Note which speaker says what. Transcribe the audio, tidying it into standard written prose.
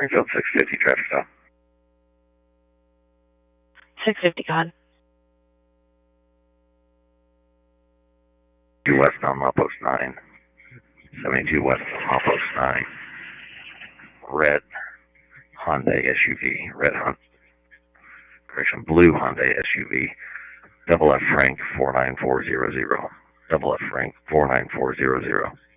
Speaker 1: Springfield 650 traffic stop.
Speaker 2: 650, go ahead.
Speaker 1: 2 west on Milepost 9. 72 west on Milepost 9. Red Hyundai SUV. Blue Hyundai SUV. Double F Frank 49400. Double F Frank 49400.